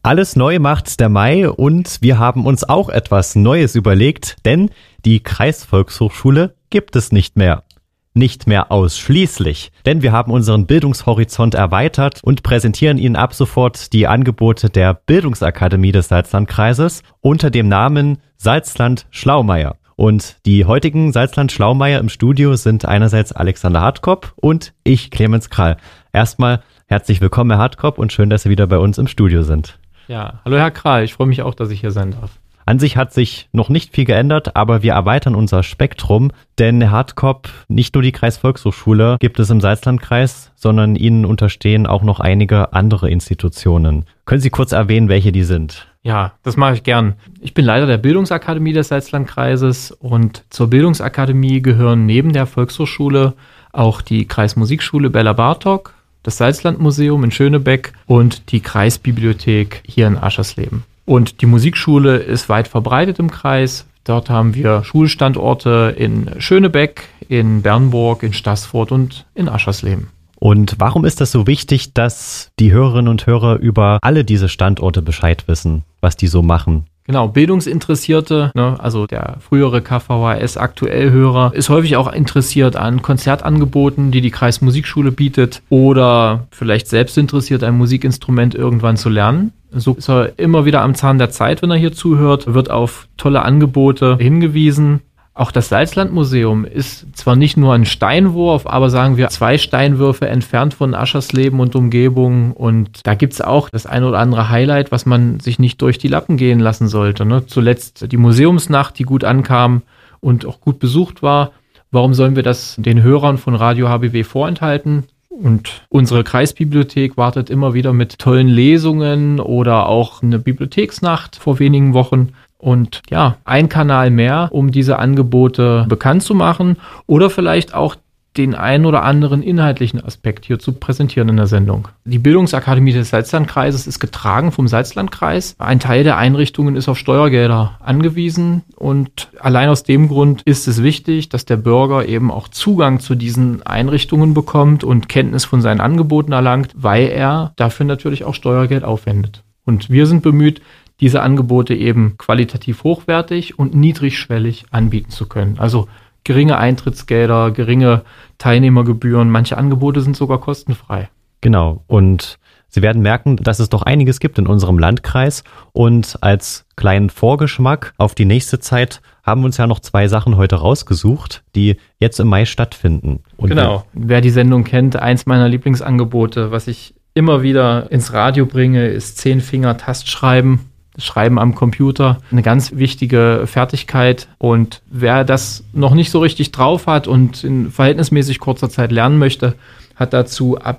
Alles neu macht der Mai und wir haben uns auch etwas Neues überlegt, denn die Kreisvolkshochschule gibt es nicht mehr. Nicht mehr ausschließlich, denn wir haben unseren Bildungshorizont erweitert und präsentieren Ihnen ab sofort die Angebote der Bildungsakademie des Salzlandkreises unter dem Namen Salzland-Schlaumeier. Und die heutigen Salzland-Schlaumeier im Studio sind einerseits Alexander Hartkop und ich, Clemens Krall. Erstmal herzlich willkommen, Herr Hartkop, und schön, dass Sie wieder bei uns im Studio sind. Ja, hallo Herr Krall, ich freue mich auch, dass ich hier sein darf. An sich hat sich noch nicht viel geändert, aber wir erweitern unser Spektrum, denn Herr Hartkop, nicht nur die Kreisvolkshochschule gibt es im Salzlandkreis, sondern Ihnen unterstehen auch noch einige andere Institutionen. Können Sie kurz erwähnen, welche die sind? Ja, das mache ich gern. Ich bin Leiter der Bildungsakademie des Salzlandkreises und zur Bildungsakademie gehören neben der Volkshochschule auch die Kreismusikschule Bella Bartok, das Salzlandmuseum in Schönebeck und die Kreisbibliothek hier in Aschersleben. Und die Musikschule ist weit verbreitet im Kreis. Dort haben wir Schulstandorte in Schönebeck, in Bernburg, in Staßfurt und in Aschersleben. Und warum ist das so wichtig, dass die Hörerinnen und Hörer über alle diese Standorte Bescheid wissen, was die so machen? Genau, Bildungsinteressierte, also der frühere KVHS-Aktuell-Hörer, ist häufig auch interessiert an Konzertangeboten, die die Kreismusikschule bietet oder vielleicht selbst interessiert, ein Musikinstrument irgendwann zu lernen. So ist er immer wieder am Zahn der Zeit, wenn er hier zuhört, wird auf tolle Angebote hingewiesen. Auch das Salzlandmuseum ist zwar nicht nur ein Steinwurf, aber sagen wir 2 Steinwürfe entfernt von Aschersleben und Umgebung. Und da gibt's auch das ein oder andere Highlight, was man sich nicht durch die Lappen gehen lassen sollte. Zuletzt die Museumsnacht, die gut ankam und auch gut besucht war. Warum sollen wir das den Hörern von Radio HBW vorenthalten? Und unsere Kreisbibliothek wartet immer wieder mit tollen Lesungen oder auch eine Bibliotheksnacht vor wenigen Wochen. Und ja, ein Kanal mehr, um diese Angebote bekannt zu machen oder vielleicht auch den einen oder anderen inhaltlichen Aspekt hier zu präsentieren in der Sendung. Die Bildungsakademie des Salzlandkreises ist getragen vom Salzlandkreis. Ein Teil der Einrichtungen ist auf Steuergelder angewiesen und allein aus dem Grund ist es wichtig, dass der Bürger eben auch Zugang zu diesen Einrichtungen bekommt und Kenntnis von seinen Angeboten erlangt, weil er dafür natürlich auch Steuergeld aufwendet. Und wir sind bemüht, diese Angebote eben qualitativ hochwertig und niedrigschwellig anbieten zu können. Also geringe Eintrittsgelder, geringe Teilnehmergebühren, manche Angebote sind sogar kostenfrei. Genau, und Sie werden merken, dass es doch einiges gibt in unserem Landkreis und als kleinen Vorgeschmack auf die nächste Zeit haben wir uns ja noch 2 Sachen heute rausgesucht, die jetzt im Mai stattfinden. Und genau, wer die Sendung kennt, eins meiner Lieblingsangebote, was ich immer wieder ins Radio bringe, ist 10-Finger-Tastschreiben. Schreiben am Computer, eine ganz wichtige Fertigkeit. Und wer das noch nicht so richtig drauf hat und in verhältnismäßig kurzer Zeit lernen möchte, hat dazu ab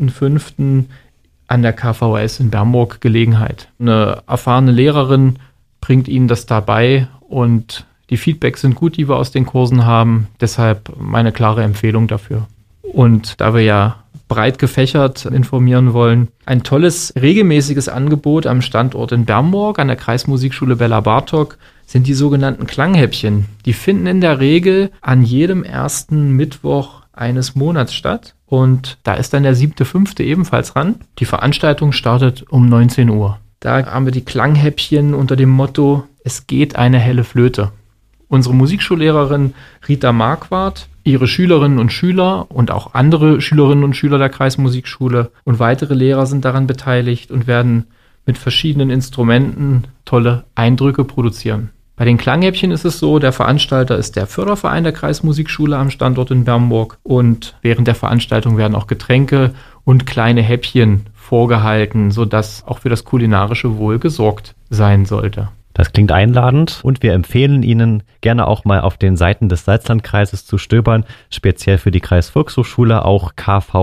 7.5. an der KVHS in Bernburg Gelegenheit. Eine erfahrene Lehrerin bringt Ihnen das dabei und die Feedbacks sind gut, die wir aus den Kursen haben. Deshalb meine klare Empfehlung dafür. Und da wir ja breit gefächert informieren wollen, ein tolles, regelmäßiges Angebot am Standort in Bernburg an der Kreismusikschule Bella Bartok sind die sogenannten Klanghäppchen. Die finden in der Regel an jedem ersten Mittwoch eines Monats statt und da ist dann der 7.5. ebenfalls ran. Die Veranstaltung startet um 19 Uhr. Da haben wir die Klanghäppchen unter dem Motto, es geht eine helle Flöte. Unsere Musikschullehrerin Rita Marquardt, ihre Schülerinnen und Schüler und auch andere Schülerinnen und Schüler der Kreismusikschule und weitere Lehrer sind daran beteiligt und werden mit verschiedenen Instrumenten tolle Eindrücke produzieren. Bei den Klanghäppchen ist es so, der Veranstalter ist der Förderverein der Kreismusikschule am Standort in Bernburg und während der Veranstaltung werden auch Getränke und kleine Häppchen vorgehalten, sodass auch für das kulinarische Wohl gesorgt sein sollte. Das klingt einladend und wir empfehlen Ihnen gerne auch mal auf den Seiten des Salzlandkreises zu stöbern, speziell für die Kreisvolkshochschule auch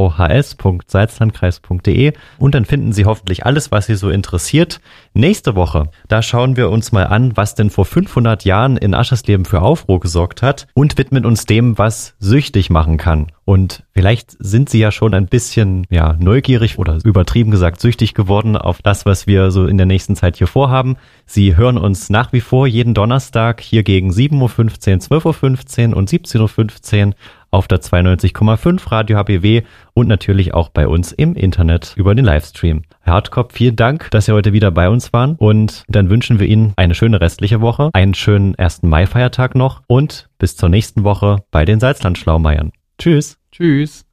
kvhs.salzlandkreis.de und dann finden Sie hoffentlich alles, was Sie so interessiert. Nächste Woche, da schauen wir uns mal an, was denn vor 500 Jahren in Aschersleben für Aufruhr gesorgt hat und widmen uns dem, was süchtig machen kann. Und vielleicht sind Sie ja schon ein bisschen neugierig oder übertrieben gesagt süchtig geworden auf das, was wir so in der nächsten Zeit hier vorhaben. Sie hören uns nach wie vor jeden Donnerstag hier gegen 7.15 Uhr, 12.15 Uhr und 17.15 Uhr auf der 92,5 Radio HBW und natürlich auch bei uns im Internet über den Livestream. Herr Hartkopf, vielen Dank, dass Sie heute wieder bei uns waren und dann wünschen wir Ihnen eine schöne restliche Woche, einen schönen 1. Mai-Feiertag noch und bis zur nächsten Woche bei den Salzland-Schlaumeiern. Tschüss. Tschüss.